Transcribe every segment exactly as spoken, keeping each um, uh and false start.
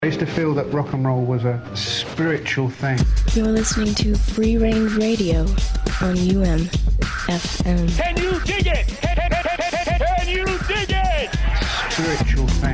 I used to feel that rock and roll was a spiritual thing. You're listening to Free Range Radio on U M F M. Can you dig it? Can you dig it? Spiritual thing.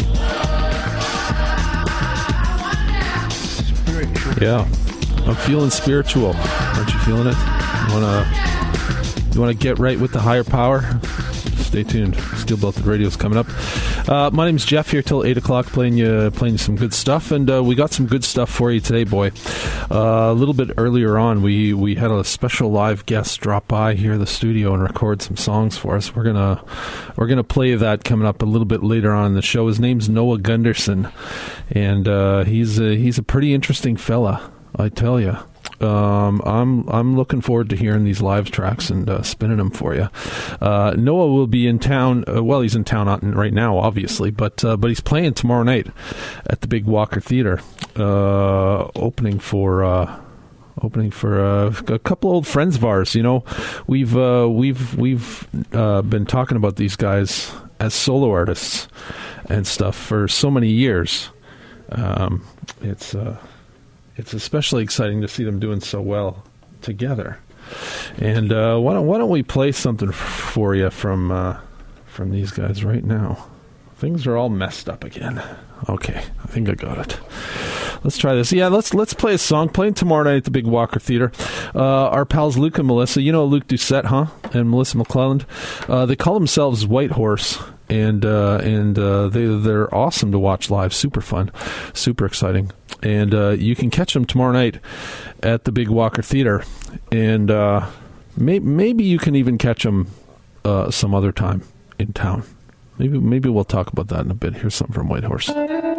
Spiritual. Yeah, I'm feeling spiritual. Aren't you feeling it? You wanna, you wanna get right with the higher power? Stay tuned. Steel Belted Radio's coming up. Uh, my name's Jeff here till eight o'clock playing you playing you some good stuff, and uh, we got some good stuff for you today, boy. Uh, a little bit earlier on, we, we had a special live guest drop by here in the studio and record some songs for us. We're gonna we're gonna play that coming up a little bit later on in the show. His name's Noah Gunderson, and uh, he's a, he's a pretty interesting fella, I tell you. Um, I'm I'm looking forward to hearing these live tracks and uh, spinning them for you. Uh, Noah will be in town. Uh, well, he's in town right now, obviously, but uh, but he's playing tomorrow night at the Big Walker Theater, uh, opening for. Uh, Opening for uh, a couple old friends of ours. You know, we've uh, we've we've uh, been talking about these guys as solo artists and stuff for so many years. Um, it's. Uh, It's especially exciting to see them doing so well together. And uh, why don't why don't we play something f- for you from uh, from these guys right now? Things are all messed up again. Okay, I think I got it. Let's try this. Yeah, let's let's play a song. Playing tomorrow night at the Big Walker Theater. Uh, our pals Luke and Melissa. You know Luke Doucette, huh? And Melissa McClelland. Uh, they call themselves White Horse. And uh, and uh, they they're awesome to watch live. Super fun, super exciting. And uh, you can catch them tomorrow night at the Big Walker Theater. And uh, may, maybe you can even catch them uh, some other time in town. Maybe maybe we'll talk about that in a bit. Here's something from White Horse.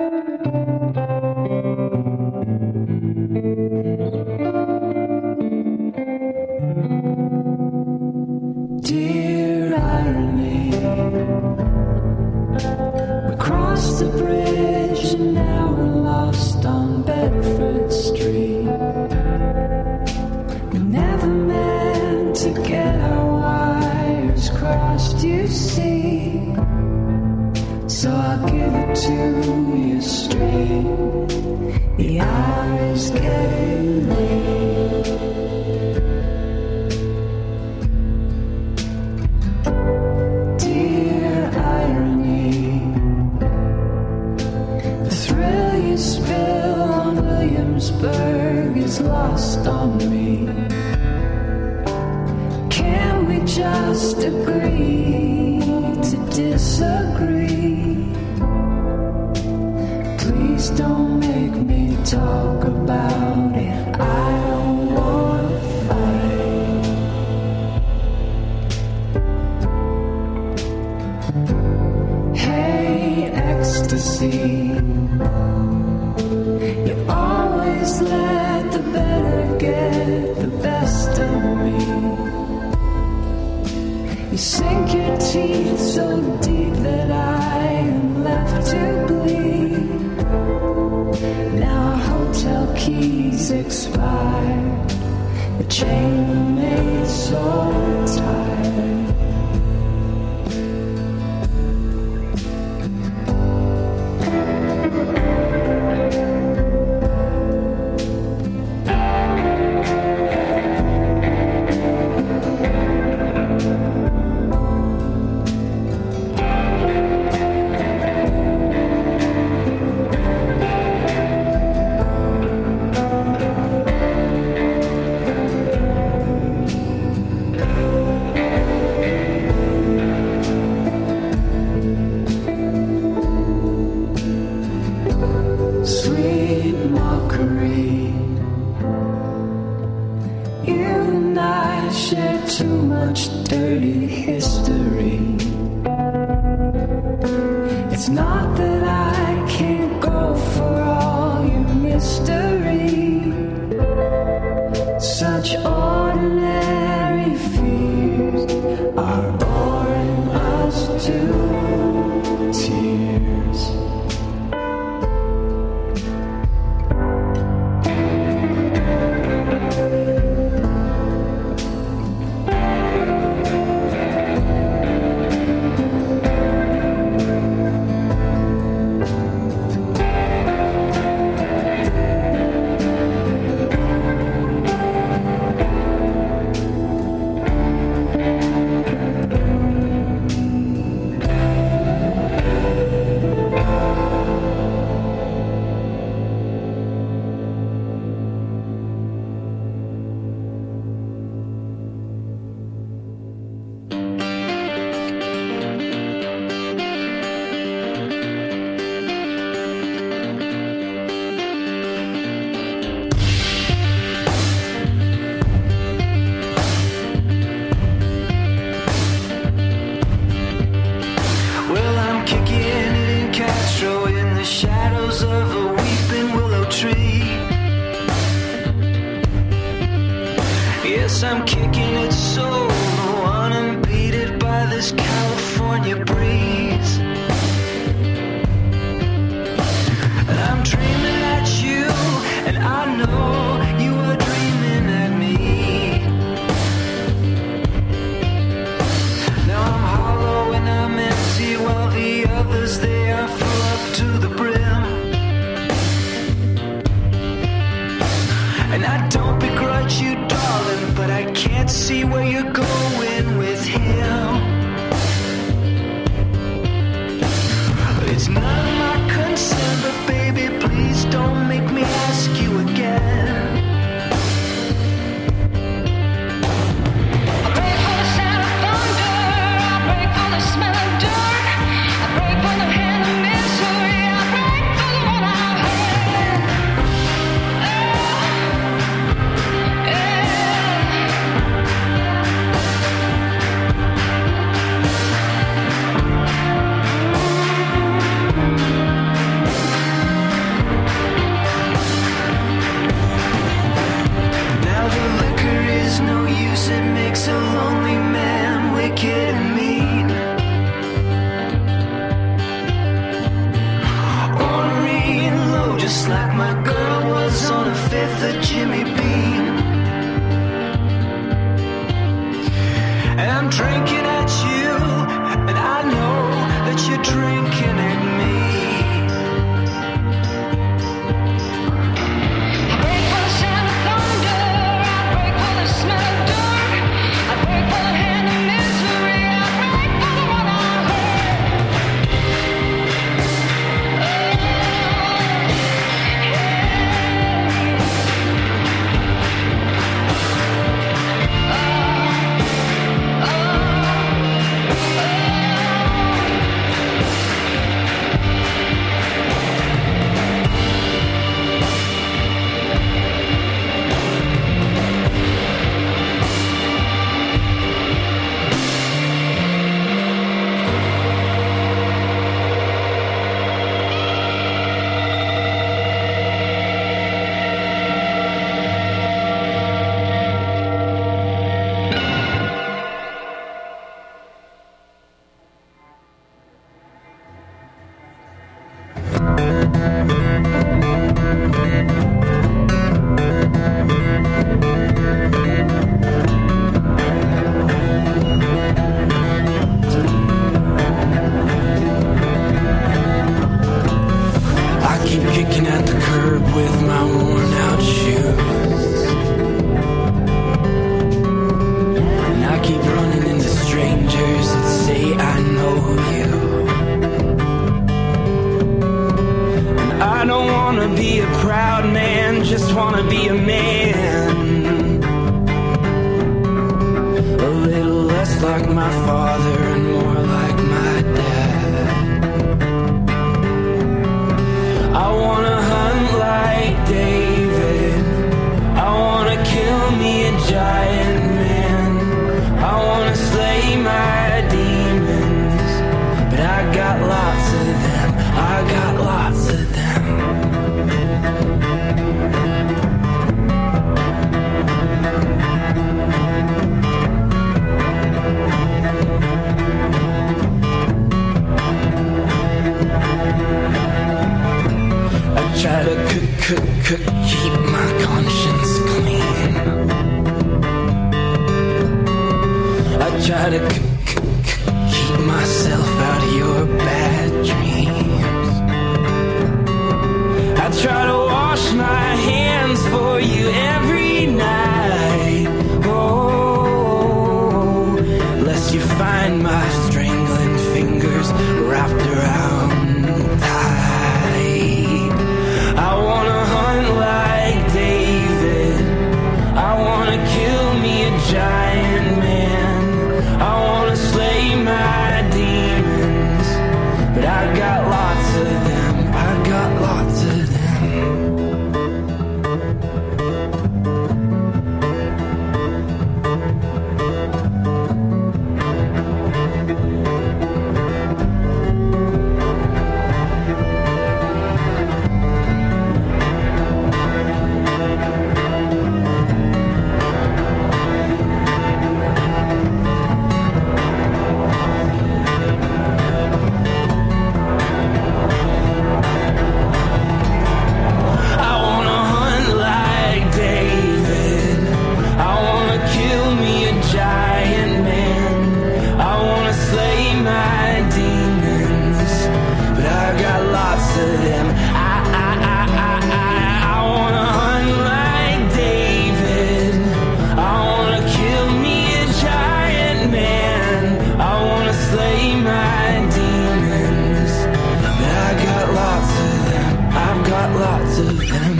Dear irony, we crossed the bridge and now we're lost on Bedford Street. We never meant to get our wires crossed, you see. So I'll give it to you straight. The hour is getting late. Dear irony, the thrill you spill on Williamsburg is lost on me. Can we just agree to disagree? Please don't make me talk about it. I don't wanna fight. Hey, ecstasy, you always let the better get the best of me. You sink your teeth so deep that I am left to bleed. Now our hotel keys expired, the chambermaid so tired. Sweet mockery, you and I share too much dirty history. It's not that I can't go for all your mystery. Such ordinary fears are boring us to tears. I'm kicking it solo, unimpeded by this California breeze. And I'm dreaming at you, and I know you are dreaming at me. Now I'm hollow and I'm empty, while the others, they are full up to the brim. And I don't begrudge you, darling, but I can't see where you're going with him. It's none of my concern, but baby, please don't make me ask you again. I pray for the sound of thunder, I pray for the smell of dirt, I pray for the hand of misery, I pray for the one I've had. It makes a lonely man wicked and mean. Ornery and low, just like my girl was on a fifth of Jimmy Bean. And I'm drinking at you, and I know that you're drinking at me. But I got lots of them, I got lots of them. lots of them.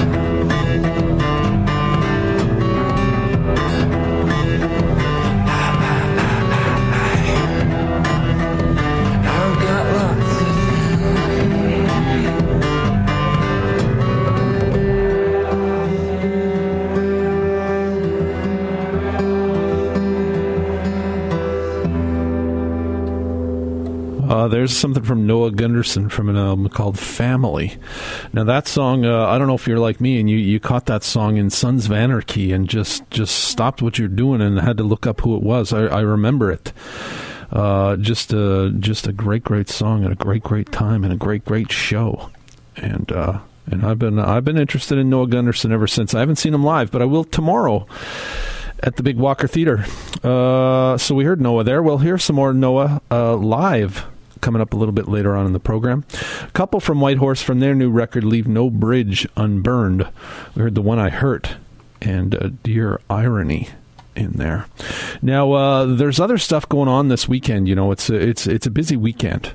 I've got lots of Uh, there's something from Noah Gunderson from an album called Family. Now that song, uh, I don't know if you're like me and you, you caught that song in Sons of Anarchy and just, just stopped what you're doing and had to look up who it was. I, I remember it. Uh, just a, just a great, great song and a great, great time and a great, great show. And, uh, and I've been, I've been interested in Noah Gunderson ever since. I haven't seen him live, but I will tomorrow at the Big Walker Theater. Uh, so we heard Noah there. We'll hear some more Noah, uh, live coming up a little bit later on in the program. A couple from Whitehorse from their new record, Leave No Bridge Unburned. We heard The One I Hurt and uh, Dear Irony in there. Now, uh, there's other stuff going on this weekend. You know, it's a, it's it's a busy weekend.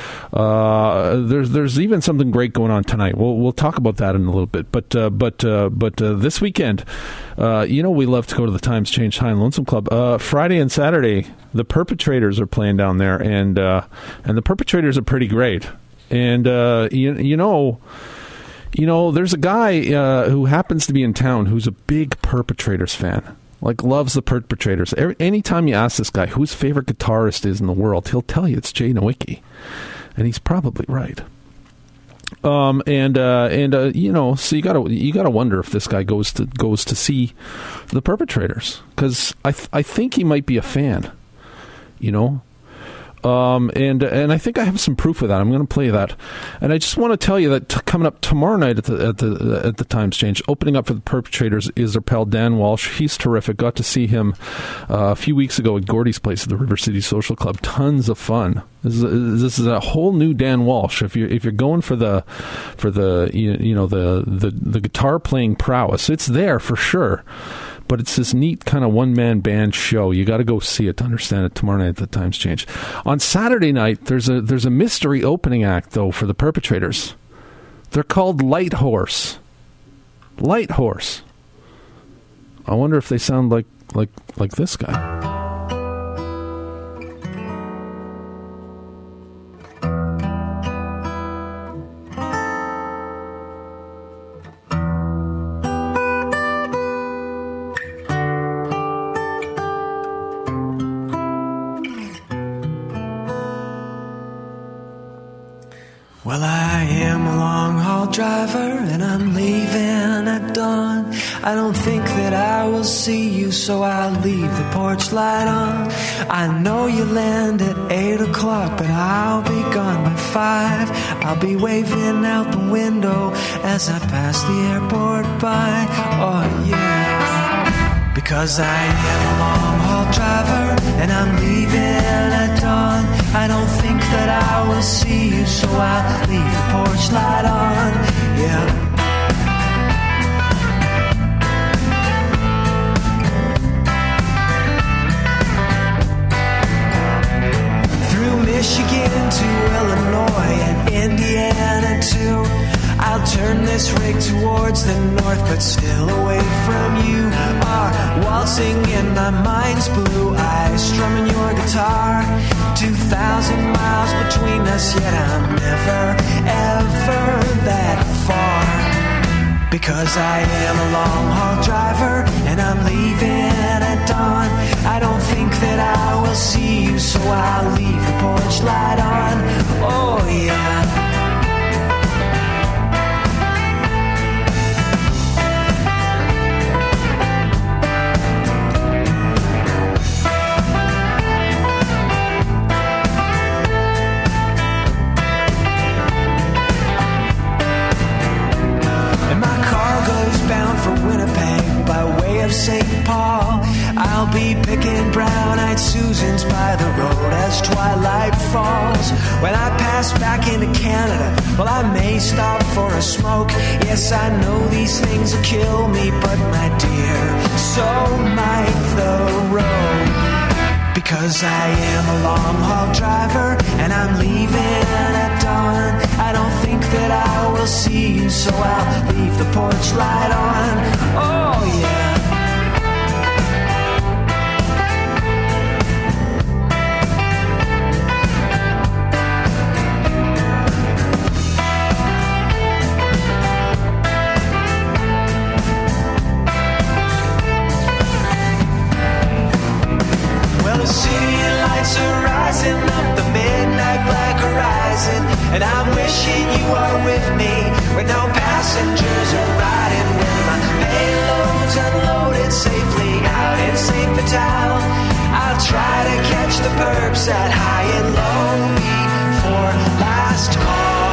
Uh, there's there's even something great going on tonight. We'll we'll talk about that in a little bit. But uh, but uh, but uh, this weekend, uh, you know, we love to go to the Times Change High and Lonesome Club. Uh, Friday and Saturday, the Perpetrators are playing down there, and uh, and the Perpetrators are pretty great. And uh, you you know. You know, there's a guy uh, who happens to be in town who's a big Perpetrators fan. Like, loves the Perpetrators. Every, anytime you ask this guy whose favorite guitarist is in the world, he'll tell you it's Jay Nowicki. And he's probably right. Um, and, uh, and uh, you know, so you gotta, you gotta wonder if this guy goes to, goes to see the Perpetrators. Because I, th- I think he might be a fan, you know? Um, and and I think I have some proof of that. I'm going to play that, and I just want to tell you that t- coming up tomorrow night at the at the at the Times Change, opening up for the Perpetrators is their pal Dan Walsh. He's terrific. Got to see him uh, a few weeks ago at Gordy's place at the River City Social Club. Tons of fun. This is a, this is a whole new Dan Walsh. If you're if you're going for the for the you, you know the, the the guitar playing prowess, it's there for sure. But it's this neat kind of one-man band show. You got to go see it to understand it tomorrow night at the Times Change. On Saturday night, there's a there's a mystery opening act, though, for the Perpetrators. They're called Light Horse. Light Horse. I wonder if they sound like like like this guy. Well, I am a long-haul driver, and I'm leaving at dawn. I don't think that I will see you, so I'll leave the porch light on. I know you land at eight o'clock, but I'll be gone by five. I'll be waving out the window as I pass the airport by. Oh, yeah. Because I am a long-haul driver, and I'm leaving at dawn. I don't think that I will see you, so I'll leave the porch light on. Yeah. Through Michigan to Illinois and Indiana too. I'll turn this rig towards the north, but still away from you. Are waltzing in my mind's blue eyes, strumming your guitar. Two thousand miles between us, yet I'm never, ever that far. Because I am a long-haul driver, and I'm leaving at dawn. I don't think that I will see you, so I'll leave the porch light on. Oh, yeah. Of Saint Paul, I'll be picking brown-eyed Susans by the road as twilight falls. When I pass back into Canada, well, I may stop for a smoke. Yes, I know these things will kill me, but my dear, so might the road. Because I am a long-haul driver, and I'm leaving at dawn. on. I don't think that I will see you, so I'll leave the porch light on. Oh yeah. The city lights are rising up the midnight black horizon, and I'm wishing you are with me, where no passengers are riding, when my payload's unloaded safely out in Saint Vital. I'll try to catch the perps at high and low before last call.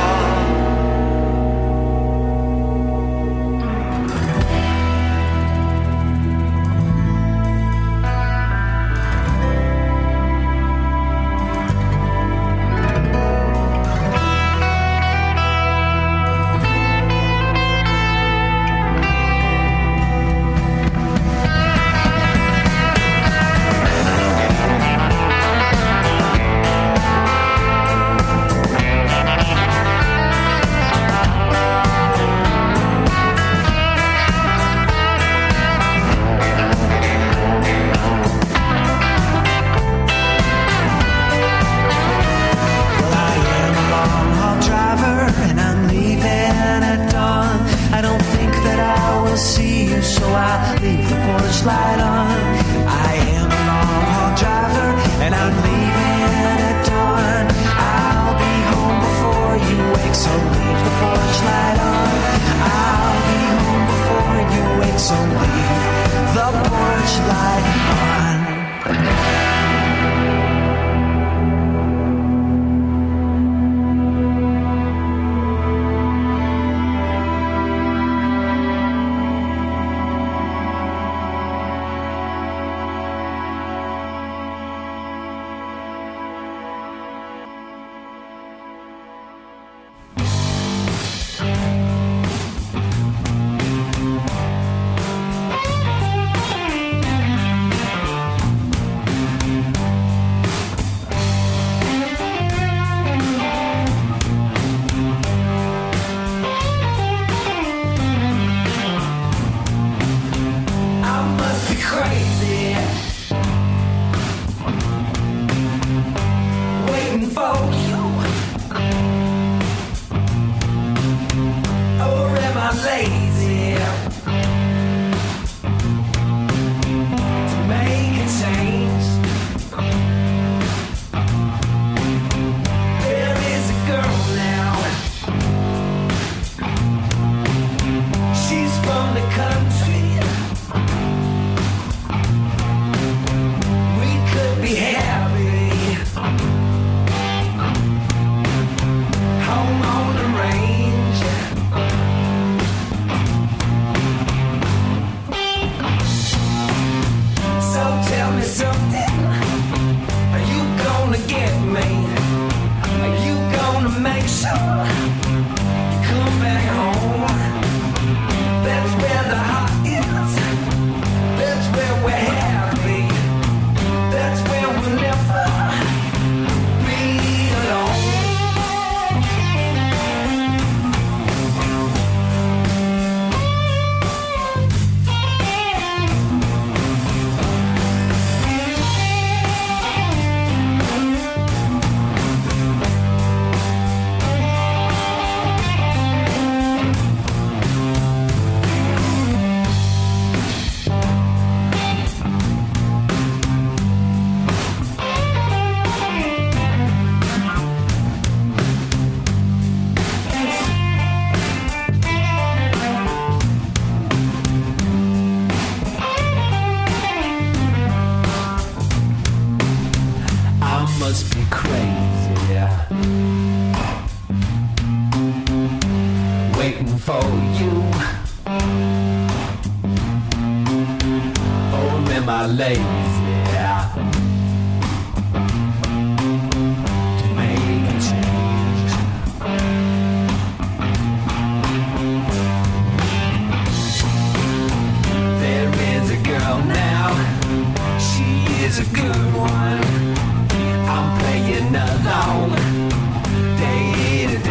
Day in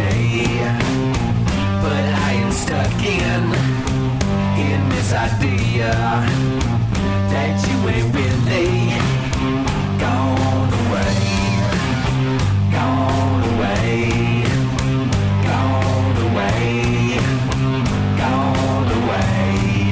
this idea that you ain't really gone away, gone away, gone away, gone away.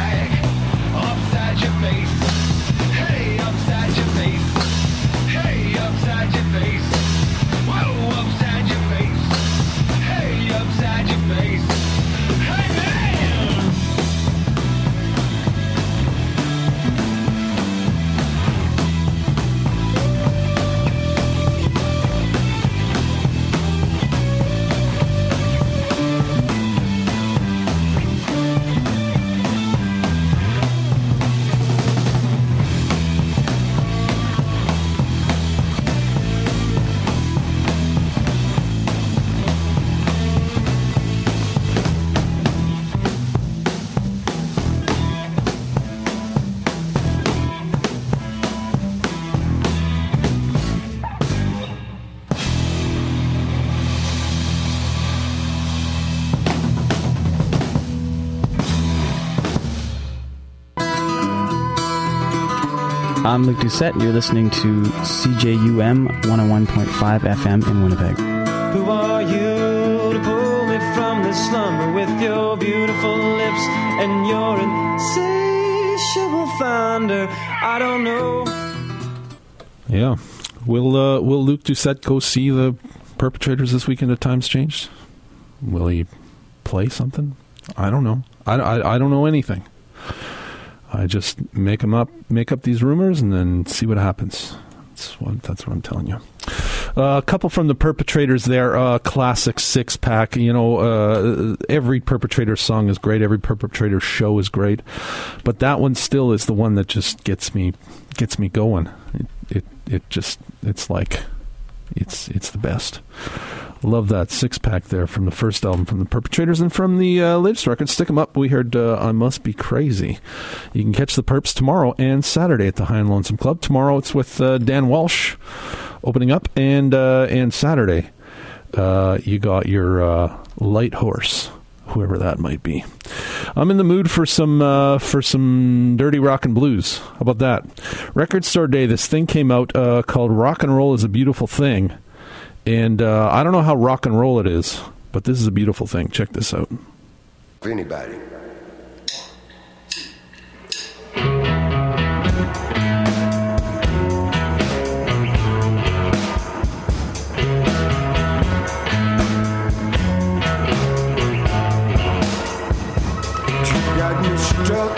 Hey, upside your face. Hey, I'm Luke Doucette. You're listening to C J U M one oh one point five F M in Winnipeg. Who are you to pull me from this slumber with your beautiful lips and your insatiable thunder? I don't know. Yeah. Will uh, Will Luke Doucette go see the Perpetrators this weekend at Times Changed? Will he play something? I don't know. I, I, I don't know anything. I just make them up, make up these rumors, and then see what happens. That's what, that's what I'm telling you. Uh, a couple from the Perpetrators there. Uh, classic six pack. You know, uh, every Perpetrator song is great. Every Perpetrator show is great, but that one still is the one that just gets me gets me going. It it, it just it's like it's it's the best. Love that six pack there from the first album from the Perpetrators, and from the uh, latest record, Stick 'Em Up. We heard uh, I Must Be Crazy. You can catch the Perps tomorrow and Saturday at the High and Lonesome Club. Tomorrow it's with uh, Dan Walsh opening up, and uh, and Saturday uh, you got your uh, Light Horse, whoever that might be. I'm in the mood for some uh, for some dirty rock and blues. How about that? Record Store Day. This thing came out uh, called Rock and Roll is a Beautiful Thing. And uh, I don't know how rock and roll it is, but this is a beautiful thing. Check this out. For anybody. You got me struck.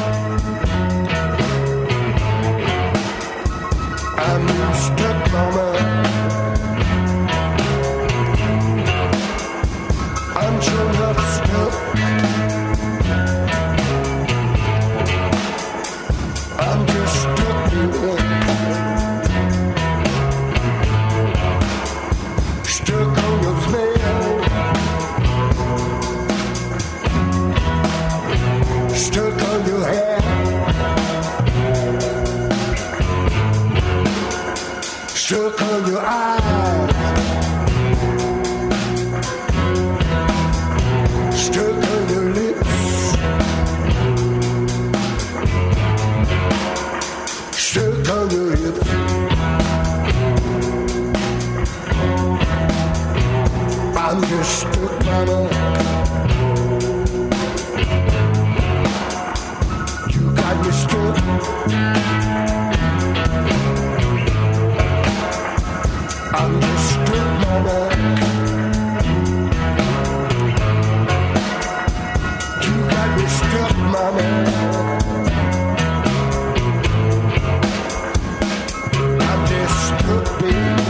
I'm stuck, mama. I'm sure not stuck. I'm just stuck here. Stuck on your smell. Stuck on your hair. Stuck on your eyes. Stuck on your lips. Stuck on your hips. I'm just stuck, mama. You got me stuck. I'm just stuck, mama. Stuck, mama. I'm just stuck, baby.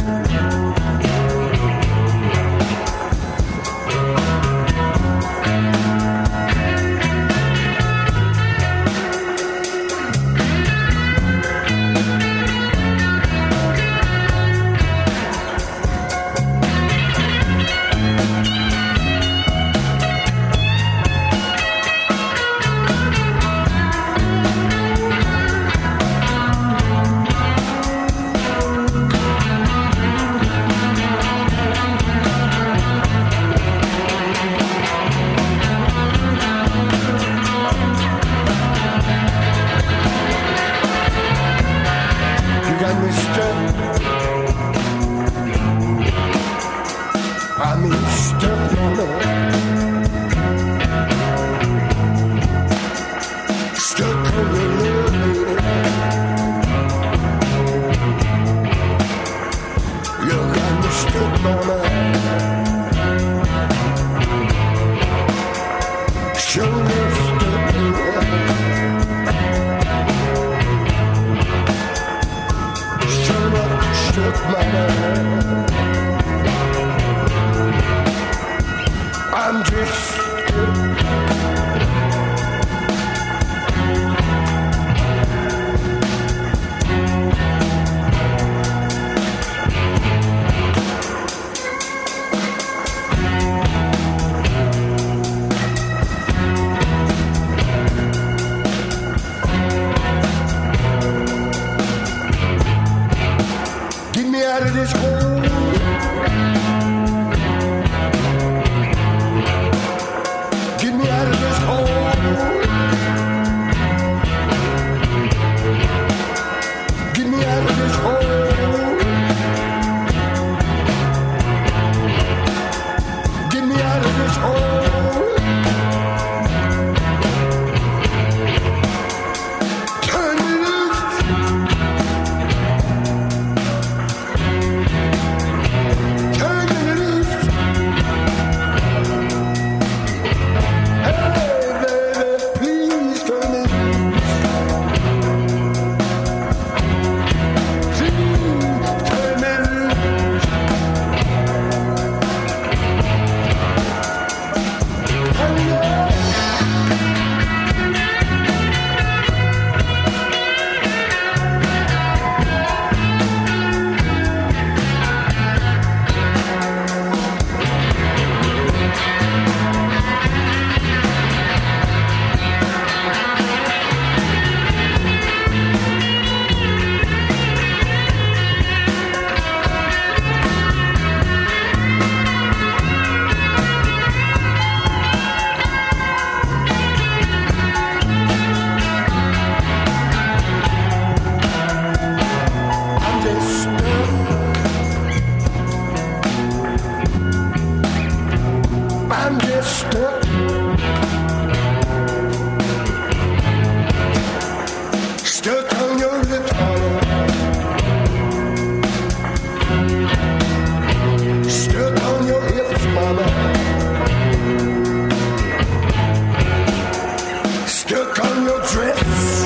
I'm just get me out of this hole. stuck. Stuck on your lips, honey. Stuck on your hips, mama. Stuck on your dress.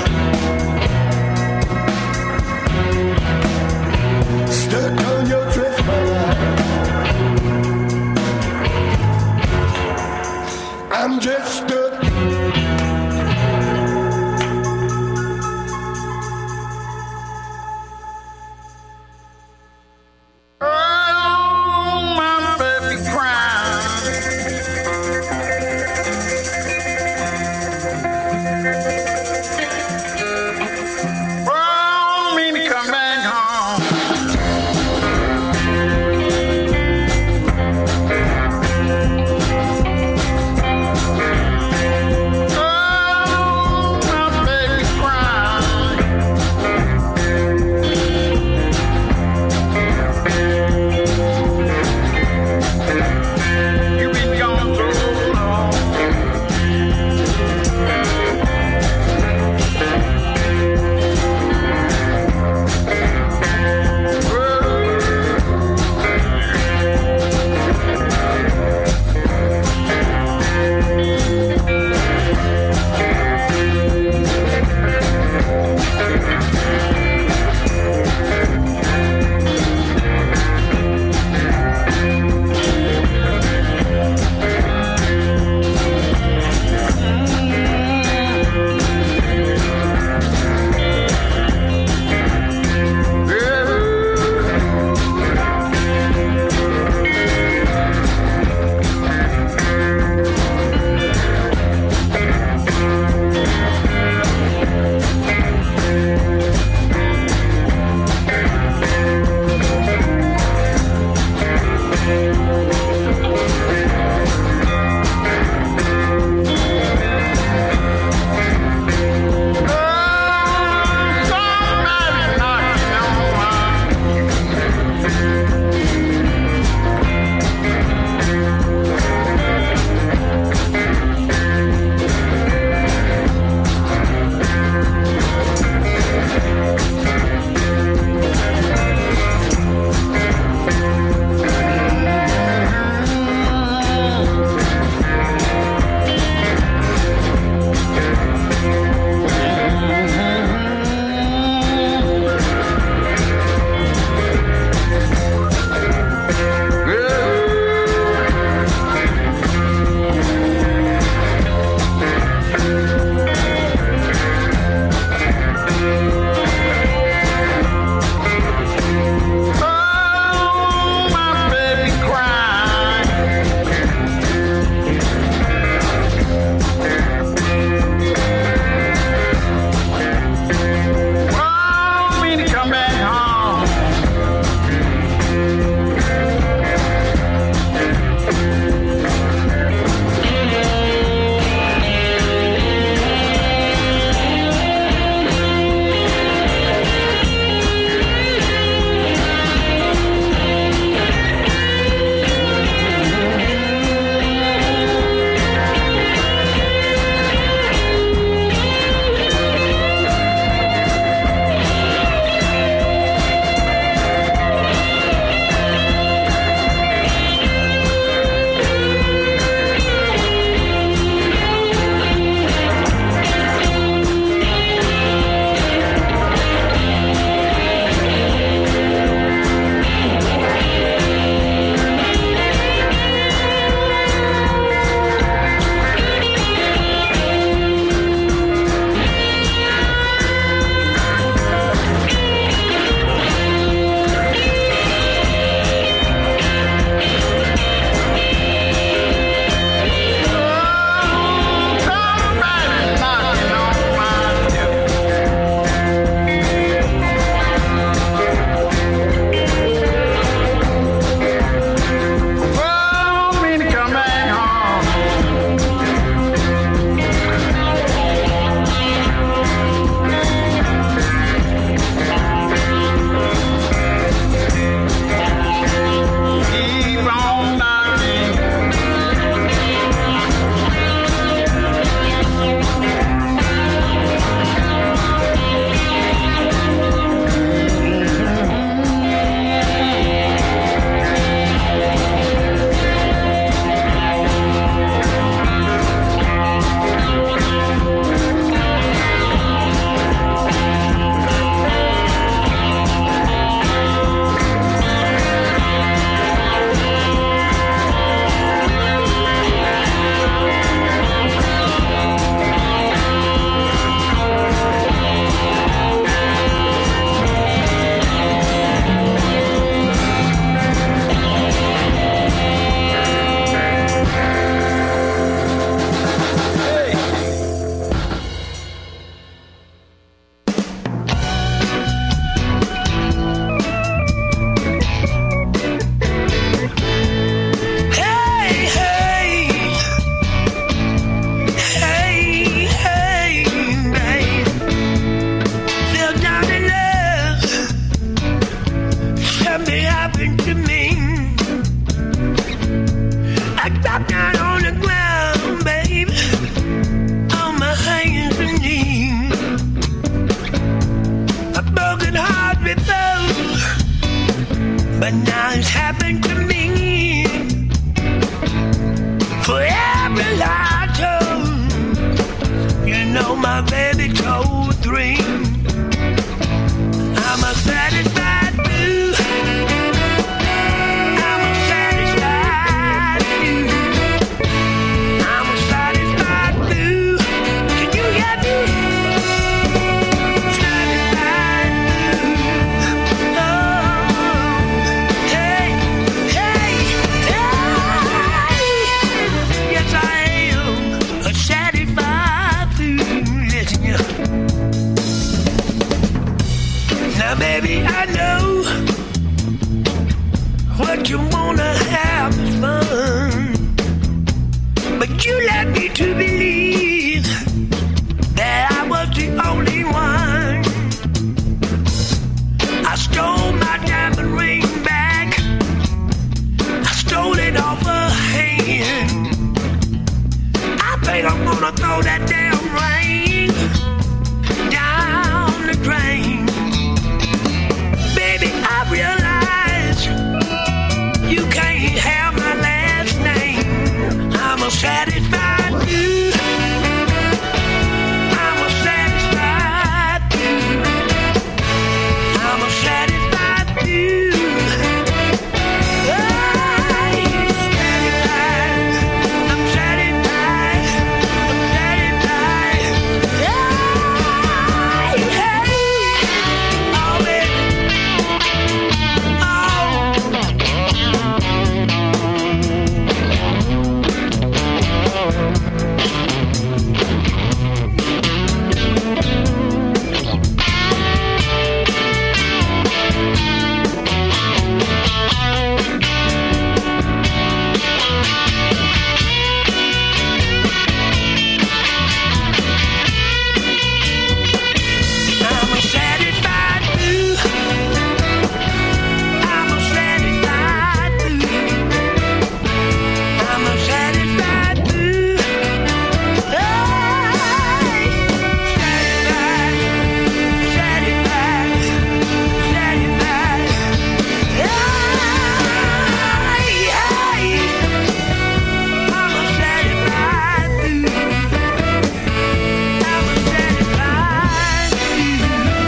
Stuck on your dress, mama. I'm just stuck. Come mulatto. You know my baby cold dream. I'm a satisfied blue. I'm a satisfied blue. I'm a satisfied blue. Can you hear me? Satisfied blue. Oh, hey, hey, hey. Yes, I am a satisfied blue. Listen, yeah. Now, baby, I know what you wanna have is fun, but you led me to believe that I was the only one. I stole my diamond ring back. I stole it off her hand. I think I'm gonna throw that damn ring down the drain. Baby, I realize you can't have my last name. I'm a satisfied dude. I'm a satisfied dude. I'm a satisfied dude. I'm satisfied. I'm satisfied. I'm satisfied. Hey, hey. Oh, baby. I'm a satisfied dude. I'm a satisfied dude. I'm a satisfied dude. Hey, satisfied, satisfied, satisfied. Hey, hey. I'm a satisfied dude. I'm a satisfied dude.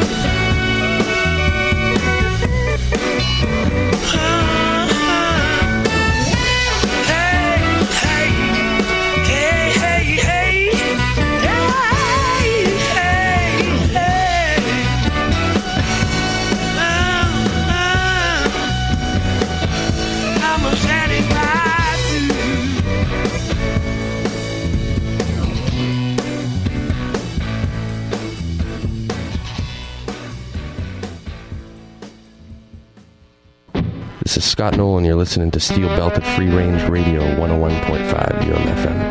This is Scott Nolan. You're listening to Steel Belted Free Range Radio one oh one point five U M F M.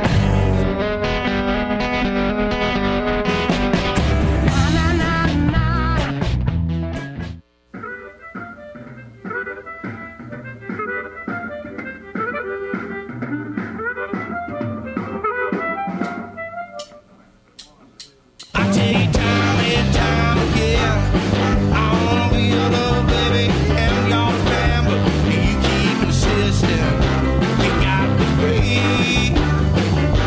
I tell you time and time again, I wanna be your little baby and your family. You keep insisting, you got to pray.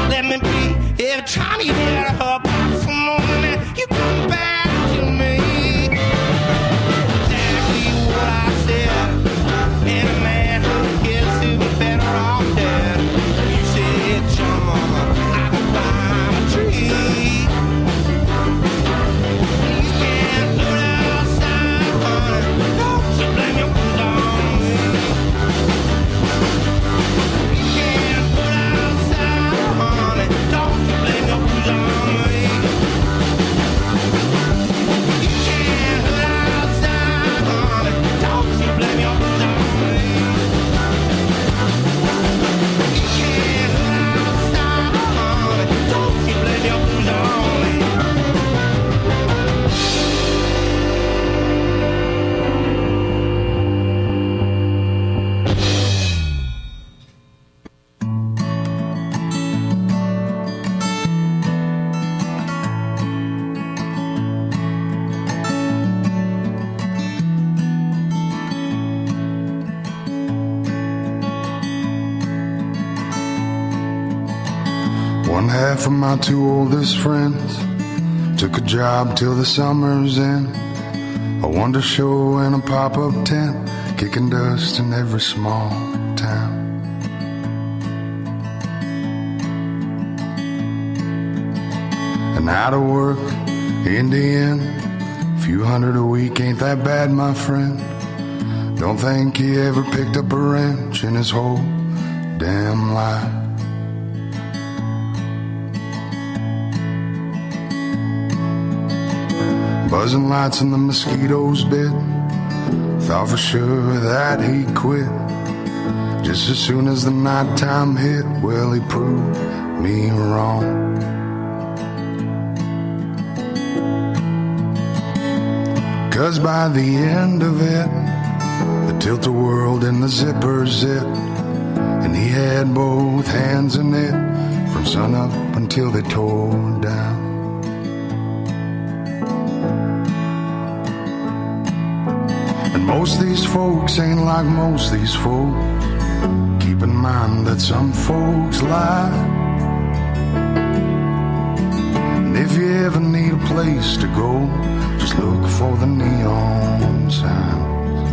let me be. Every time you get up, some morning, you come back to me. Exactly what I said. And a man who gets to be better off dead. You said, John, I can climb a tree. You can't do it outside, honey. Don't you blame your blues on me. You can't do it outside, honey. Don't you blame your blues on me. You can't do it outside, honey. Don't you blame your blues on me. You can't do it outside, honey. Don't you blame your blues on me. One half of my two oldest friends took a job till the summer's end. A wonder show and a pop-up tent, kicking dust in every small town. And out of work in the end, few hundred a week ain't that bad, my friend. Don't think he ever picked up a wrench in his whole damn life. Buzzing lights and the mosquitoes bit. Thought for sure that he'd quit. Just as soon as the nighttime hit, well, he proved me wrong. Cause by the end of it, the tilt-a-whirl and the zipper zip, and he had both hands in it from sun up until they tore down. Most these folks ain't like most these folks. Keep in mind that some folks lie. And if you ever need a place to go, just look for the neon signs.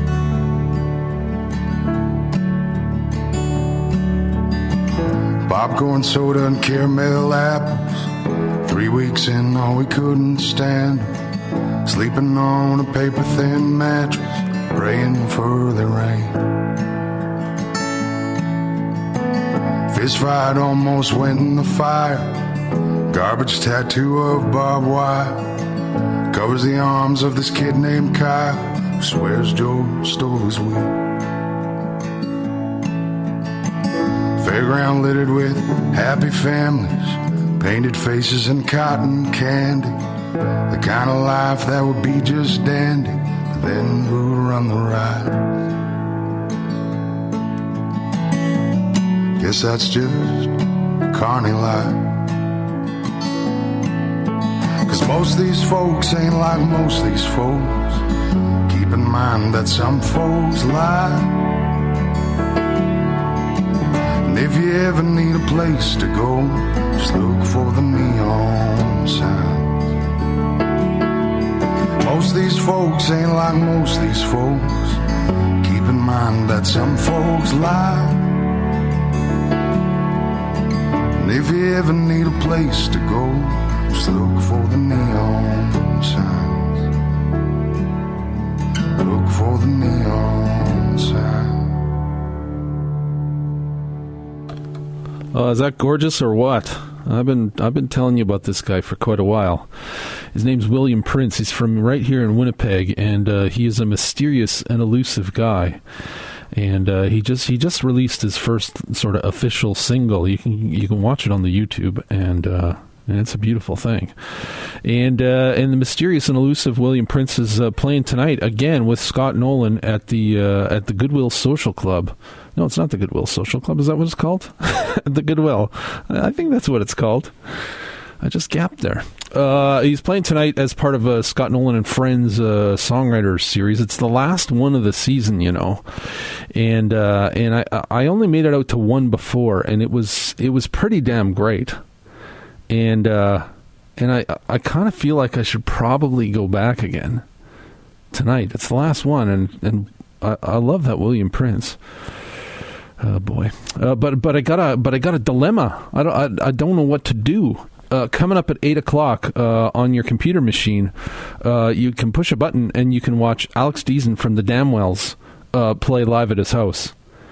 Popcorn, soda, and caramel apples. Three weeks in, all we couldn't stand. Sleeping on a paper-thin mattress, praying for the rain. Fist fight almost went in the fire. Garbage tattoo of barbed wire covers the arms of this kid named Kyle, who swears Joe stole his wheel. Fairground littered with happy families, painted faces and cotton candy. The kind of life that would be just dandy. Then who'd run the ride? Guess that's just carny life. Cause most of these folks ain't like most of these folks. Keep in mind that some folks lie. And if you ever need a place to go, just look for the neon sign. Most of these folks ain't like most of these folks. Keep in mind that some folks lie. And if you ever need a place to go, just look for the neon signs. Look for the neon signs. Oh, is that gorgeous or what? I've been I've been telling you about this guy for quite a while. His name's William Prince. He's from right here in Winnipeg, and uh, he is a mysterious and elusive guy. And uh, he just he just released his first sort of official single. You can you can watch it on the YouTube, and uh, and it's a beautiful thing. And uh, and the mysterious and elusive William Prince is uh, playing tonight again with Scott Nolan at the uh, at the Goodwill Social Club. No, it's not the Goodwill Social Club. Is that what it's called? The Goodwill. I think that's what it's called. I just gapped there. Uh, he's playing tonight as part of a Scott Nolan and Friends uh, songwriters series. It's the last one of the season, you know, and uh, and I I only made it out to one before, and it was it was pretty damn great, and uh, and I I kind of feel like I should probably go back again tonight. It's the last one, and and I, I love that William Prince. Oh boy, uh, but but I got a but I got a dilemma. I don't I, I don't know what to do. Uh, coming up at eight o'clock uh, on your computer machine, uh, you can push a button and you can watch Alex Deason from the Damwells uh, play live at his house,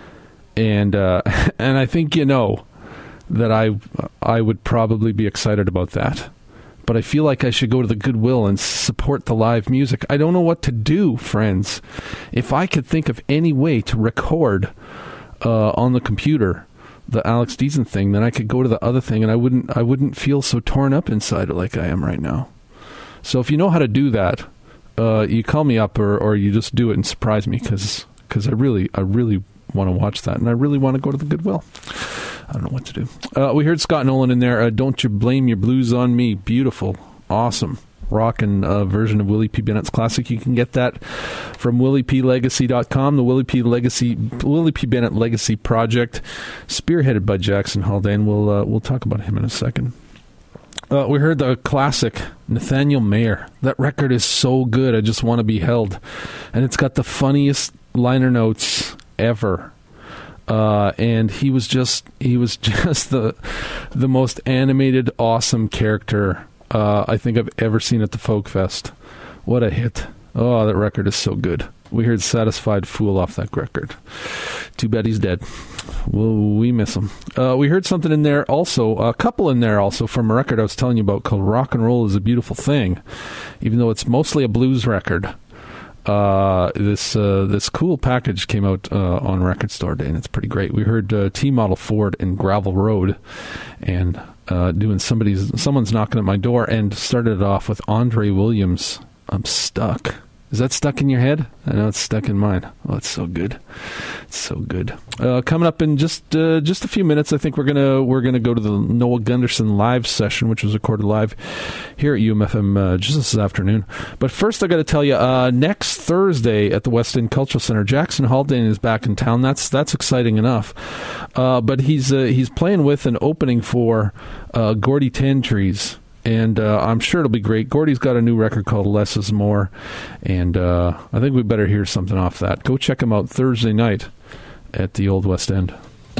and uh, and I think you know that I I would probably be excited about that, but I feel like I should go to the Goodwill and support the live music. I don't know what to do, friends. If I could think of any way to record uh, on the computer the Alex Deason thing, then I could go to the other thing, and I wouldn't I wouldn't feel so torn up inside like I am right now. So if you know how to do that, uh, you call me up, or, or you just do it and surprise me, because I really I really want to watch that, and I really want to go to the Goodwill. I don't know what to do. Uh, we heard Scott Nolan in there. Uh, Don't You Blame Your Blues on Me. Beautiful, awesome, rockin' uh, version of Willie P. Bennett's classic. You can get that from willie p legacy dot com, the Willie P. Legacy, Willie P. Bennett Legacy Project, spearheaded by Jackson Haldane. We'll uh, we'll talk about him in a second. Uh, we heard the classic Nathaniel Mayer. That record is so good. I Just Want to Be Held, and it's got the funniest liner notes ever. Uh, and he was just he was just the the most animated, awesome character Uh, I think I've ever seen at the Folk Fest. What a hit. Oh, that record is so good. We heard Satisfied Fool off that record. Too bad he's dead. Well, we miss him. Uh, we heard something in there also, a couple in there also, from a record I was telling you about called Rock and Roll is a Beautiful Thing, even though it's mostly a blues record. Uh, this uh, this cool package came out uh, on Record Store Day, and it's pretty great. We heard uh, T-Model Ford in Gravel Road, and uh, doing somebody's someone's knocking at my door, and started it off with Andre Williams. I'm stuck. Is that stuck in your head? I know it's stuck in mine. Oh, it's so good. It's so good. Uh, coming up in just uh, just a few minutes, I think we're gonna we're gonna go to the Noah Gunderson live session, which was recorded live here at U M F M uh, just this afternoon. But first, I got to tell you, uh, next Thursday at the West End Cultural Center, Jackson Haldane is back in town. That's that's exciting enough. Uh, but he's uh, he's playing with an opening for uh, Gordy Tantrees. And uh, I'm sure it'll be great. Gordy's got a new record called Less is More, and uh, I think we better hear something off that. Go check him out Thursday night at the Old West End.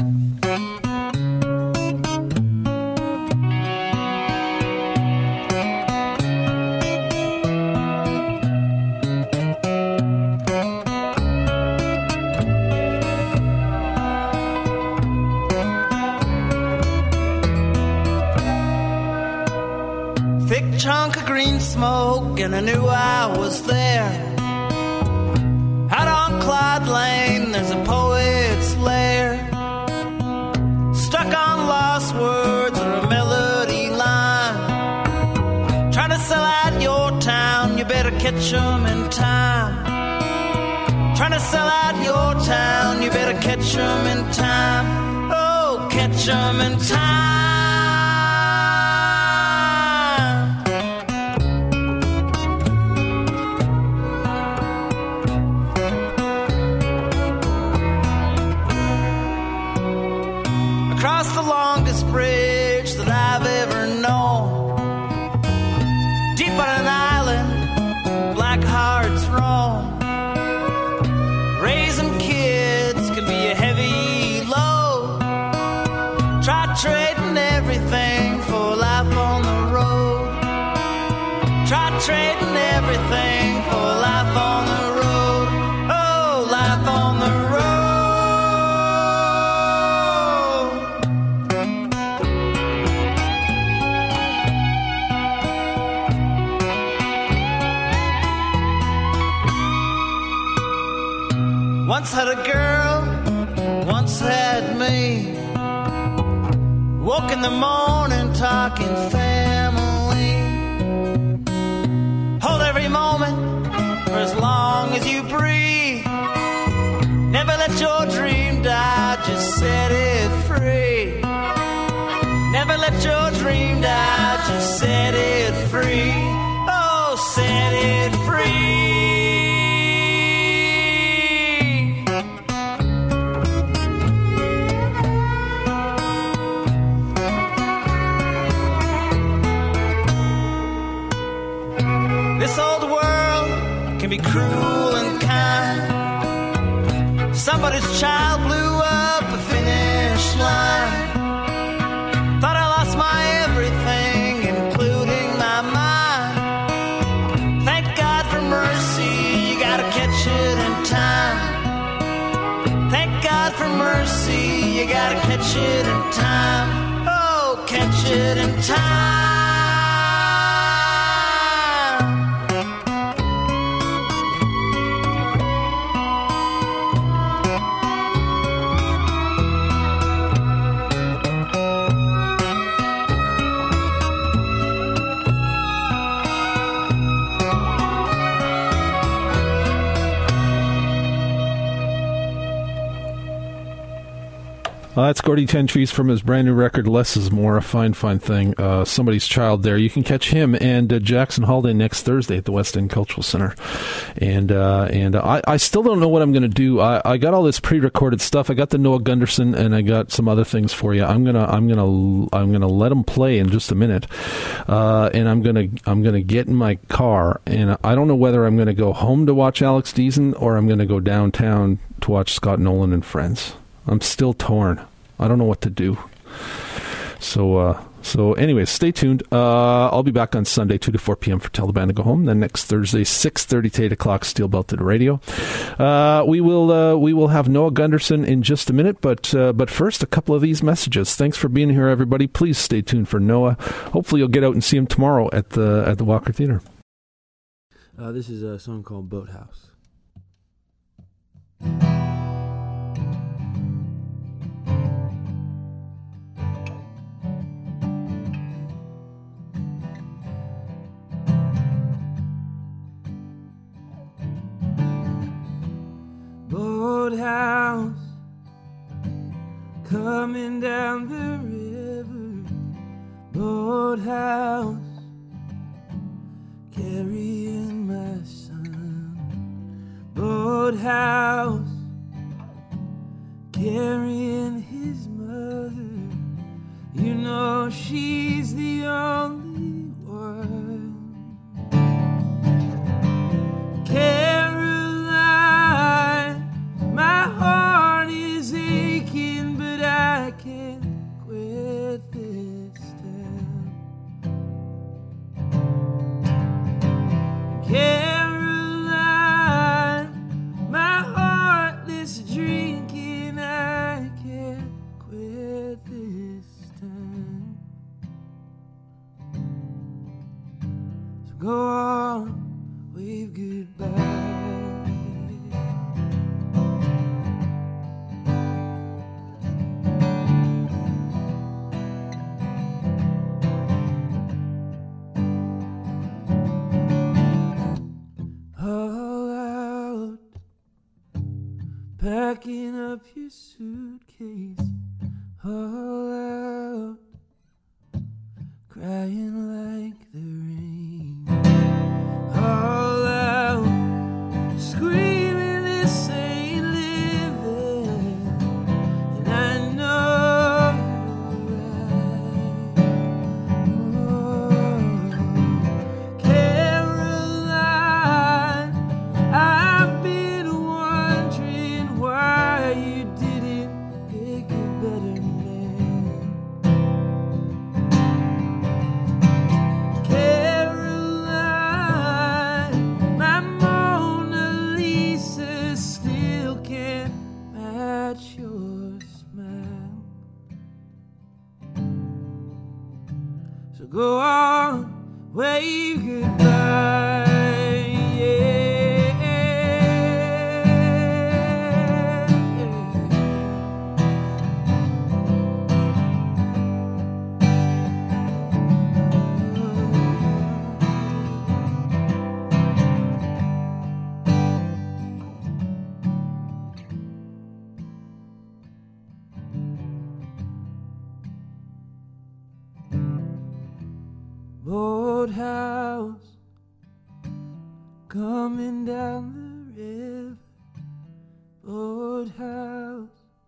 Chunk of green smoke, and I knew I was there. Out on Clyde Lane, there's a poet's lair. Stuck on lost words or a melody line. Trying to sell out your town, you better catch 'em in time. Trying to sell out your town, you better catch 'em in time. Oh, catch 'em in time. Across the longest bridge that I've ever known, deep on an island, black hearts roam. Raising kids can be a heavy load. Try trading everything for life on the road. Try trading everything for life on the road. Oh, life on the road. Once had a girl, once had me. Woke in the morning talking family. Hold every moment for as long as you breathe. Never let your dream die, just set it free. Never let your dream die, just set it free. can be cruel and kind. Somebody's child blew up a finish line. Thought I lost my everything, including my mind. Thank God for mercy, you gotta catch it in time. Thank God for mercy, you gotta catch it in time. Oh, catch it in time. Uh, that's Gordy Ten Trees from his brand new record, Less is More, a fine, fine thing. Uh, somebody's child there. You can catch him and uh, Jackson Holiday next Thursday at the West End Cultural Center. And uh, and I, I still don't know what I'm going to do. I, I got all this pre-recorded stuff. I got the Noah Gunderson, and I got some other things for you. I'm gonna I'm gonna I'm gonna let them play in just a minute. Uh, and I'm gonna I'm gonna get in my car, and I don't know whether I'm gonna go home to watch Alex Deason or I'm gonna go downtown to watch Scott Nolan and Friends. I'm still torn. I don't know what to do. So, uh, so anyways, stay tuned. Uh, I'll be back on Sunday, two to four p.m. for Tell the Band to Go Home. Then next Thursday, six thirty to eight o'clock, Steel Belted Radio. Uh, we will, uh, we will have Noah Gunderson in just a minute, but, uh, but first, a couple of these messages. Thanks for being here, everybody. Please stay tuned for Noah. Hopefully you'll get out and see him tomorrow at the, at the Walker Theater. Uh, this is a song called Boathouse. Boathouse coming down the river, boathouse carrying my son, boathouse carrying his mother. You know she's the only one. Caroline, my heart is aching, but I can't quit this time. Caroline, my heartless drinking, I can't quit this time. So go on, wave goodbye. Packing up your suitcase, all out, crying like the rain, all out, screaming this ain't living, and I know you're right. Oh, Caroline, I've been wondering why you didn't pick a better man. Caroline, my Mona Lisa still can't match your smile. So go on, wave goodbye. Boathouse coming down the river, boathouse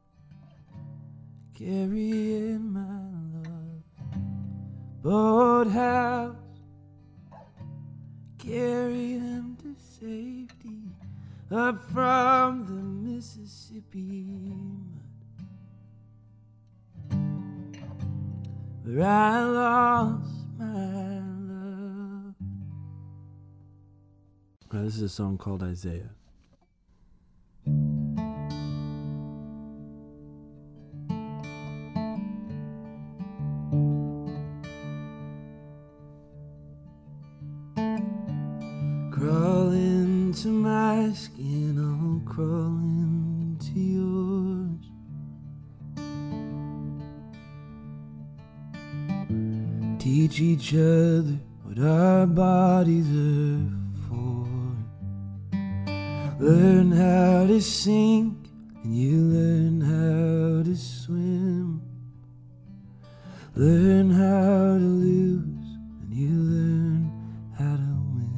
carrying my love, boathouse carry them to safety up from the Mississippi mud, where I lost my love. Uh, this is a song called Isaiah. Crawl into my skin, I'll crawl into yours. Teach each other what our bodies are for. Learn how to sink, and you learn how to swim. Learn how to lose, and you learn how to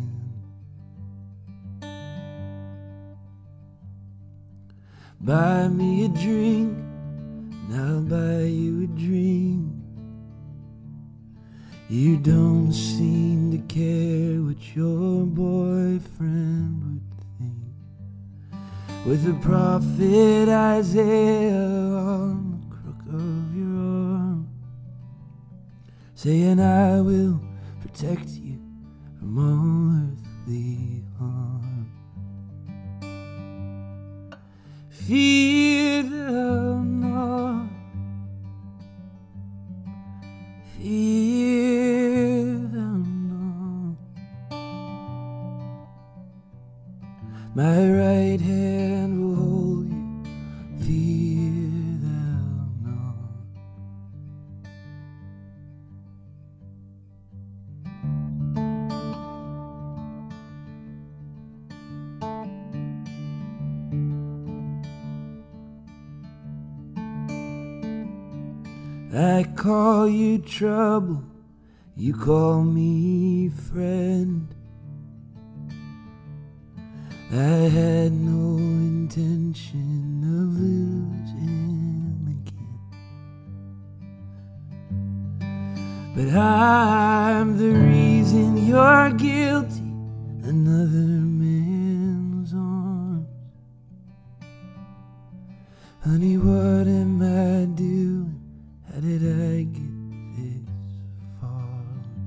buy me a drink, and I'll buy you a dream. You don't seem to care what your boyfriend would think. With the prophet Isaiah on the crook of your arm, saying I will protect you from all earthly harm. Fear thou not, fear thou not. My right hand will hold you, fear thou not. I call you trouble, you call me friend. I had no intention of losing again, but I'm the reason you're guilty, another man's arms. Honey, what am I doing? How did I get this far?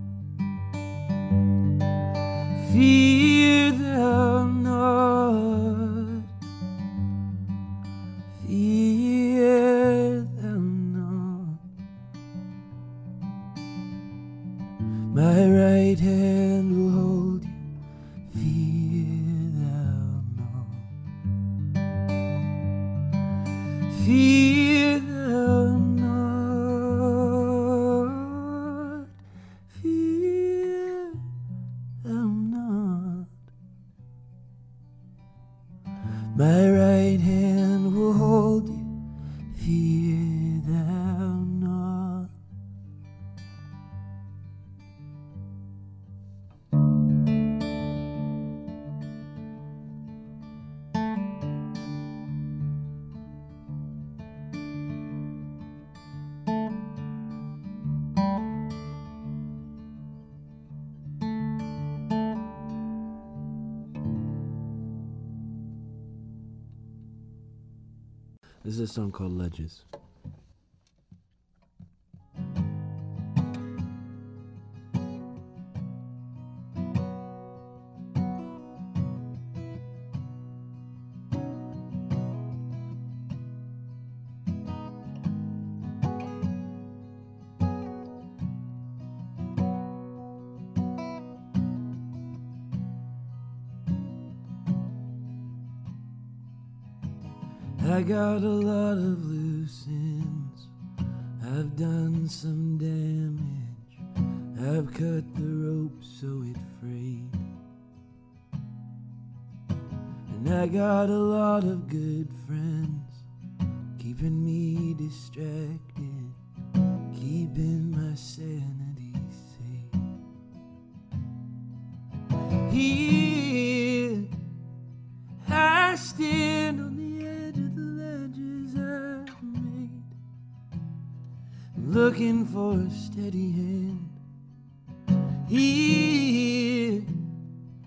Fear thou not, fear thou not. My right hand will hold you, fear thou not. Fear thou not. My right hand will hold you, fear thou not. This is a song called Ledges. I got a lot of loose ends, I've done some damage, I've cut the rope so it frayed. And I got a lot of good friends, keeping me distracted, keeping my sanity safe. Here I stand on the looking for a steady hand. Here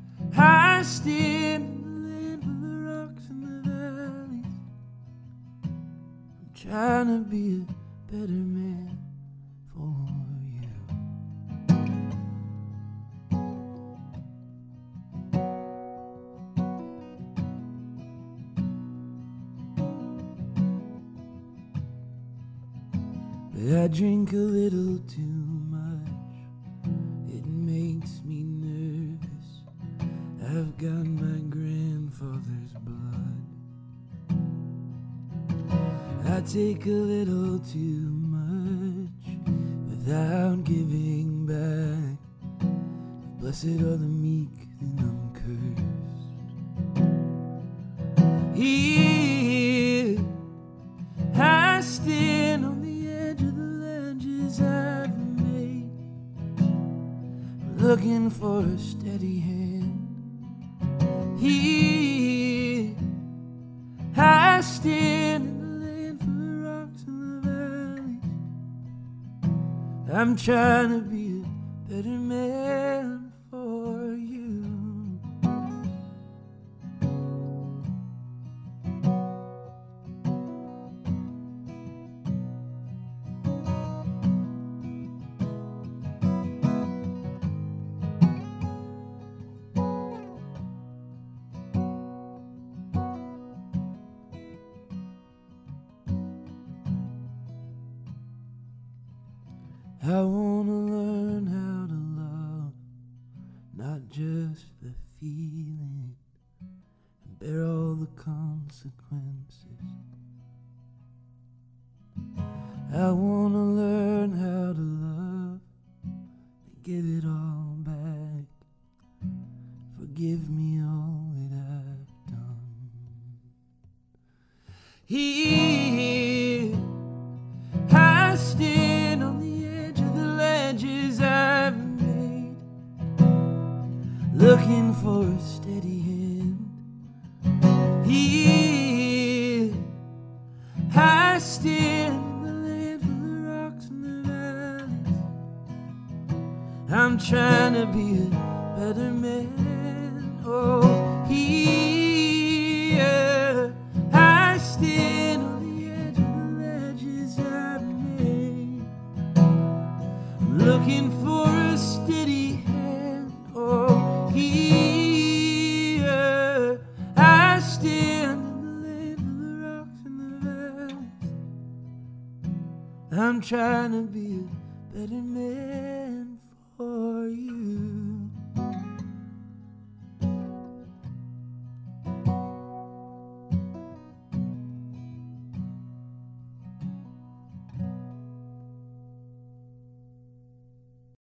stand in the land of the rocks and the valleys. I'm trying to be a better man for you. But I drink a little too much, it makes me nervous. I've got my grandfather's blood. I take a little too much without giving back. Blessed are the meek, and I'm cursed. Here I stand on the edge of the ledges I've made, looking for a steady hand. Here I stand in the land for the rocks and the valleys. I'm trying to be a better man for you. I wanna learn how to love, not just the feeling, and bear all the consequences. I wanna learn how to love and give it all back. Forgive me all that I've done. Here I stand on the edge of the ledges I've made, looking for a steady hand. Here I stand in the land for the rocks and the valleys. I'm trying to be a better man. Oh, here I stand on the edge of the ledges I've made, looking for a steady hand. Oh, here I stand in the land of the rocks and the valleys. I'm trying to be a better man